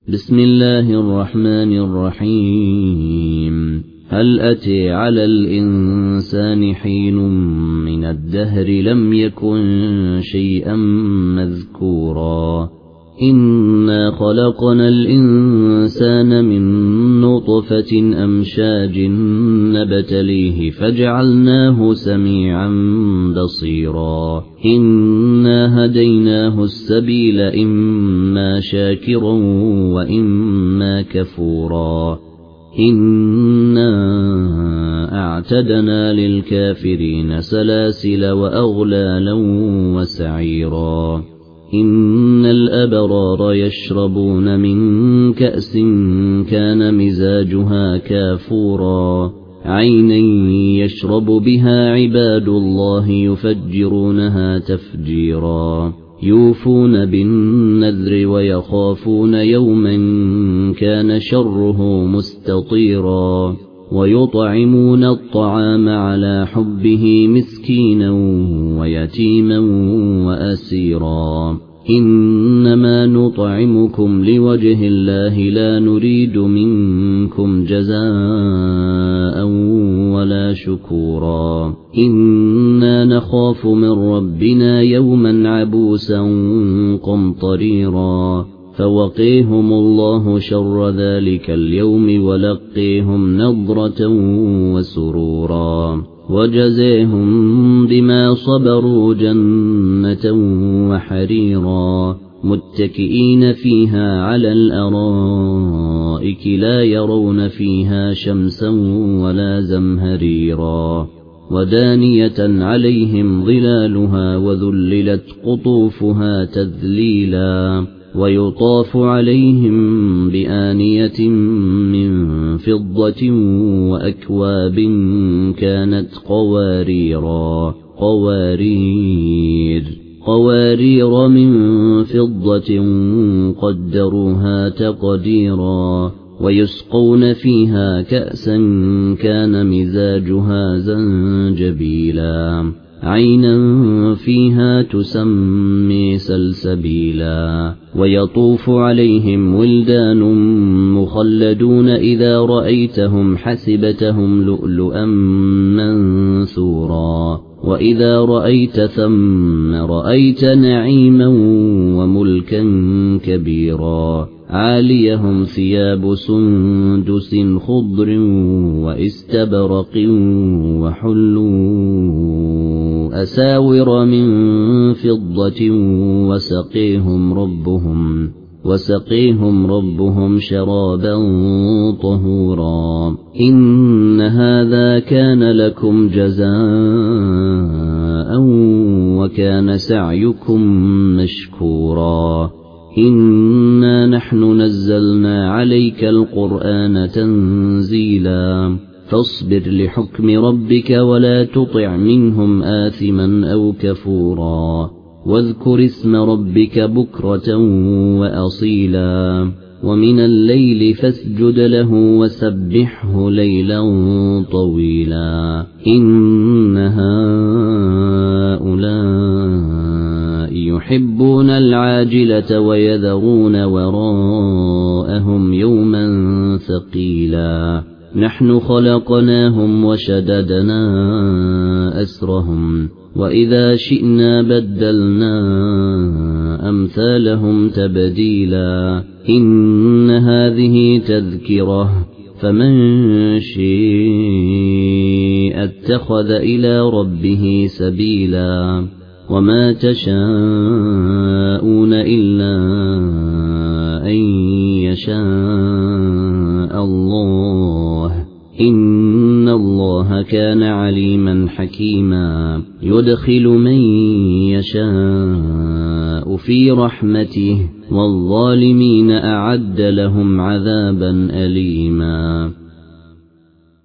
بسم الله الرحمن الرحيم. هل أتى على الإنسان حين من الدهر لم يكن شيئا مذكورا إنا خلقنا الإنسان من نطفة أمشاج نبتليه فجعلناه سميعا بصيرا إنا هديناه السبيل إما شاكرا وإما كفورا إنا أعتدنا للكافرين سلاسل وأغلالا وسعيرا إن الأبرار يشربون من كأس كان مزاجها كافورا عينا يشرب بها عباد الله يفجرونها تفجيرا يوفون بالنذر ويخافون يوما كان شره مستطيرا ويطعمون الطعام على حبه مسكينا ويتيما وأسيرا إنما نطعمكم لوجه الله لا نريد منكم جزاء ولا شكورا إنا نخاف من ربنا يوما عبوسا قمطريرا فوقيهم الله شر ذلك اليوم ولقيهم نضرة وسرورا وجزيهم بما صبروا جنة وحريرا متكئين فيها على الأرائك لا يرون فيها شمسا ولا زمهريرا ودانية عليهم ظلالها وذللت قطوفها تذليلا ويطاف عليهم بآنية من فضة وأكواب كانت قوارير من فضة قدروها تقديرا ويسقون فيها كأسا كان مزاجها زنجبيلا عينا فيها تسمي سلسبيلا ويطوف عليهم ولدان مخلدون إذا رأيتهم حسبتهم لؤلؤا منثورا وإذا رأيت ثم رأيت نعيما وملكا كبيرا عاليهم ثياب سندس خضر واستبرق وحلوا أساور من فضة وسقيهم ربهم شرابا طهورا إن هذا كان لكم جزاء وكان سعيكم مشكورا إنا نحن نزلنا عليك القرآن تنزيلا فاصبر لحكم ربك ولا تطع منهم آثما أو كفورا واذكر اسم ربك بكرة وأصيلا ومن الليل فاسجد له وسبحه ليلا طويلا إن هؤلاء يحبون العاجلة ويذرون وراءهم يوما ثقيلا نحن خلقناهم وشددنا أسرهم وإذا شئنا بدلنا أمثالهم تبديلا إن هذه تذكرة فمن شاء اتخذ إلى ربه سبيلا وما تشاءون إلا أن يشاء الله إن الله كان عليما حكيما يدخل من يشاء في رحمته والظالمين أعد لهم عذابا أليما